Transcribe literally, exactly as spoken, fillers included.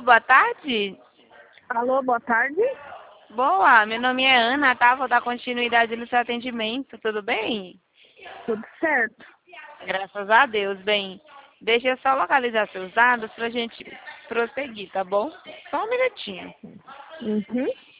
boa tarde. Alô, boa tarde. Boa, meu nome é Ana, tá? Vou dar continuidade no seu atendimento, tudo bem? Tudo certo. Graças a Deus. Bem, deixa eu só localizar seus dados pra gente prosseguir, tá bom? Só um minutinho. Uhum.